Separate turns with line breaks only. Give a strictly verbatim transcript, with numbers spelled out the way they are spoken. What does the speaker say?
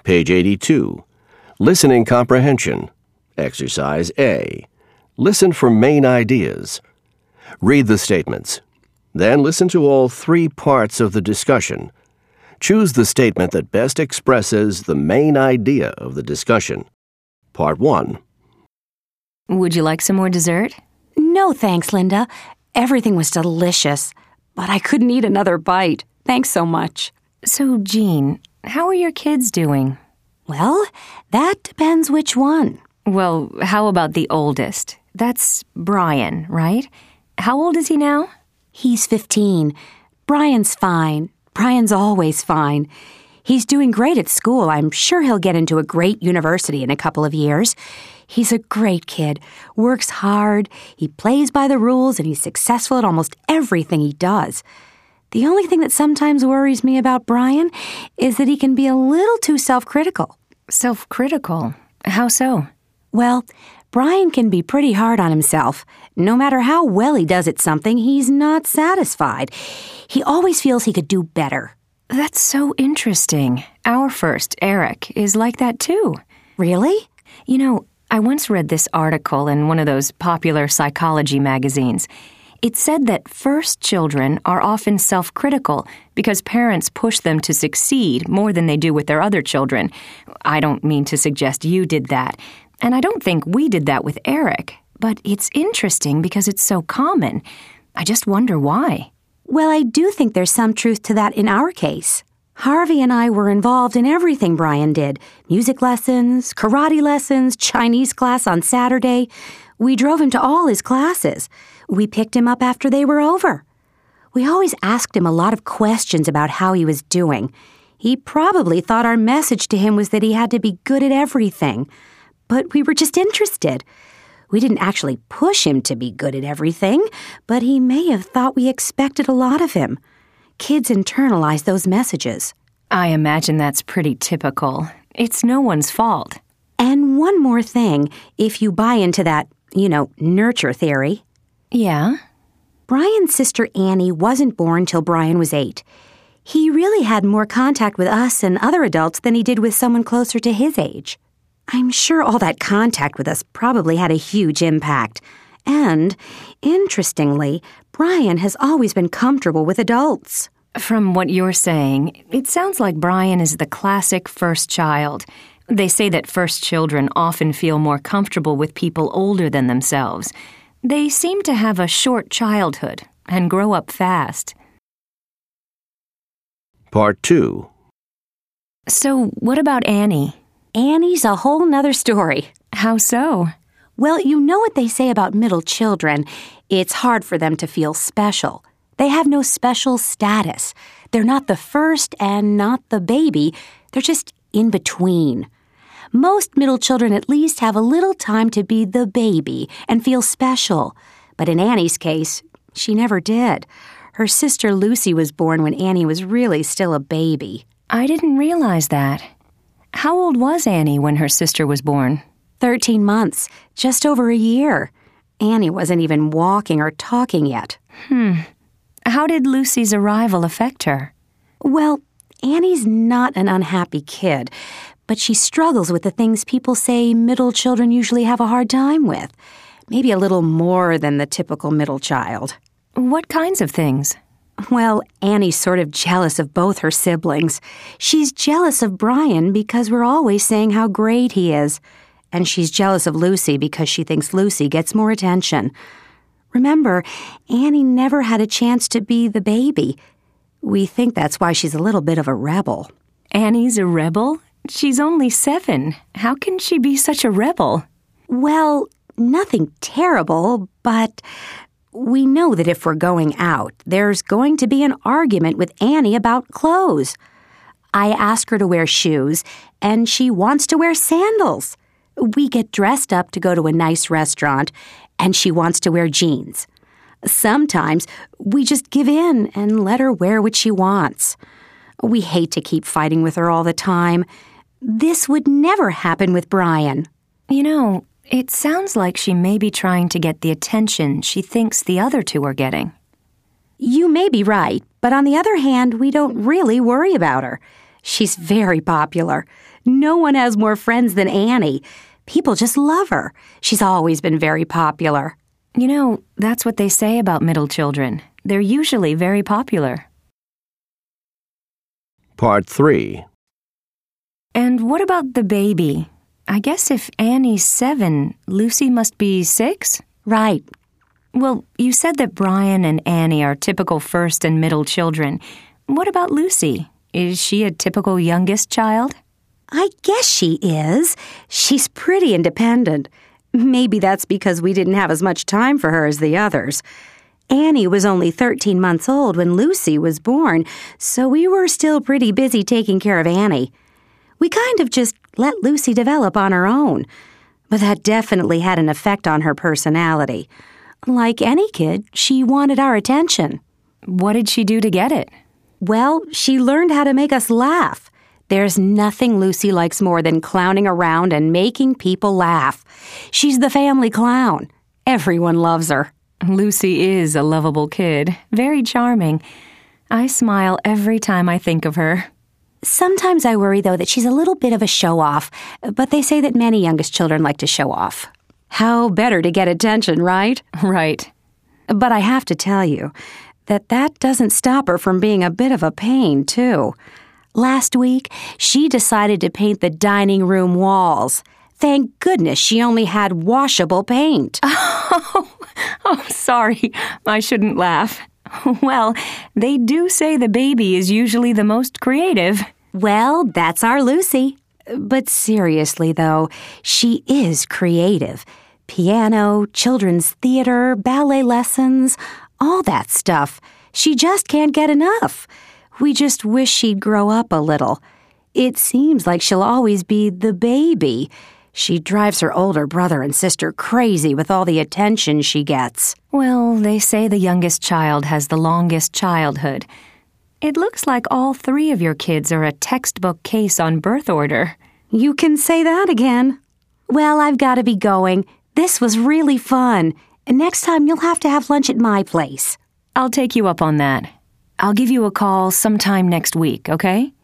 Page eighty-two. Listening Comprehension. Exercise A. Listen for main ideas. Read the statements. Then listen to all three parts of the discussion. Choose the statement that best expresses the main idea of the discussion. Part one.
Would you like some more dessert?
No, thanks, Linda. Everything was delicious, but I couldn't eat another bite. Thanks so much.
So, Jean, how are your kids doing?
Well, that depends which one.
Well, how about the oldest? That's Brian, right? How old is he now?
He's fifteen. Brian's fine. Brian's always fine. He's doing great at school. I'm sure he'll get into a great university in a couple of years. He's a great kid, works hard, he plays by the rules, and he's successful at almost everything he does. The only thing that sometimes worries me about Brian is that he can be a little too self-critical.
Self-critical? How so?
Well, Brian can be pretty hard on himself. No matter how well he does at something, he's not satisfied. He always feels he could do better.
That's so interesting. Our first, Eric, is like that too.
Really?
You know, I once read this article in one of those popular psychology magazines. It said that first children are often self-critical because parents push them to succeed more than they do with their other children. I don't mean to suggest you did that, and I don't think we did that with Eric, but it's interesting because it's so common. I just wonder why.
Well, I do think there's some truth to that in our case. Harvey and I were involved in everything Brian did. Music lessons, karate lessons, Chinese class on Saturday. We drove him to all his classes. We picked him up after they were over. We always asked him a lot of questions about how he was doing. He probably thought our message to him was that he had to be good at everything. But we were just interested. We didn't actually push him to be good at everything, but he may have thought we expected a lot of him. Kids internalize those messages.
I imagine that's pretty typical. It's no one's fault.
And one more thing, if you buy into that, you know, nurture theory.
Yeah?
Brian's sister Annie wasn't born till Brian was eight. He really had more contact with us and other adults than he did with someone closer to his age. I'm sure all that contact with us probably had a huge impact. And, interestingly, Brian has always been comfortable with adults.
From what you're saying, it sounds like Brian is the classic first child. They say that first children often feel more comfortable with people older than themselves. They seem to have a short childhood and grow up fast.
Part two.
So, what about Annie?
Annie's a whole nother story.
How so?
Well, you know what they say about middle children. It's hard for them to feel special. They have no special status. They're not the first and not the baby. They're just in between. Most middle children at least have a little time to be the baby and feel special. But in Annie's case, she never did. Her sister Lucy was born when Annie was really still a baby.
I didn't realize that. How old was Annie when her sister was born?
Thirteen months, just over a year. Annie wasn't even walking or talking yet.
Hmm. How did Lucy's arrival affect her?
Well, Annie's not an unhappy kid, but she struggles with the things people say middle children usually have a hard time with. Maybe a little more than the typical middle child.
What kinds of things?
Well, Annie's sort of jealous of both her siblings. She's jealous of Brian because we're always saying how great he is. And she's jealous of Lucy because she thinks Lucy gets more attention. Remember, Annie never had a chance to be the baby. We think that's why she's a little bit of a rebel.
Annie's a rebel? She's only seven. How can she be such a rebel?
Well, nothing terrible, but we know that if we're going out, there's going to be an argument with Annie about clothes. I ask her to wear shoes, and she wants to wear sandals. We get dressed up to go to a nice restaurant, and she wants to wear jeans. Sometimes we just give in and let her wear what she wants. We hate to keep fighting with her all the time. This would never happen with Brian.
You know, it sounds like she may be trying to get the attention she thinks the other two are getting.
You may be right, but on the other hand, we don't really worry about her. She's very popular. No one has more friends than Annie. People just love her. She's always been very popular.
You know, that's what they say about middle children. They're usually very popular.
Part three.
And what about the baby? I guess if Annie's seven, Lucy must be six?
Right.
Well, you said that Brian and Annie are typical first and middle children. What about Lucy? Is she a typical youngest child?
I guess she is. She's pretty independent. Maybe that's because we didn't have as much time for her as the others. Annie was only thirteen months old when Lucy was born, so we were still pretty busy taking care of Annie. We kind of just let Lucy develop on her own, but that definitely had an effect on her personality. Like any kid, she wanted our attention.
What did she do to get it?
Well, she learned how to make us laugh. There's nothing Lucy likes more than clowning around and making people laugh. She's the family clown. Everyone loves her.
Lucy is a lovable kid, very charming. I smile every time I think of her.
Sometimes I worry, though, that she's a little bit of a show-off, but they say that many youngest children like to show off. How better to get attention, right?
Right.
But I have to tell you that that doesn't stop her from being a bit of a pain, too. Last week, she decided to paint the dining room walls. Thank goodness she only had washable paint.
Oh, oh, sorry. I shouldn't laugh. Well, they do say the baby is usually the most creative.
Well, that's our Lucy. But seriously, though, she is creative. Piano, children's theater, ballet lessons, all that stuff. She just can't get enough. We just wish she'd grow up a little. It seems like she'll always be the baby. She drives her older brother and sister crazy with all the attention she gets.
Well, they say the youngest child has the longest childhood. It looks like all three of your kids are a textbook case on birth order.
You can say that again. Well, I've got to be going. This was really fun. Next time you'll have to have lunch at my place.
I'll take you up on that. I'll give you a call sometime next week, okay?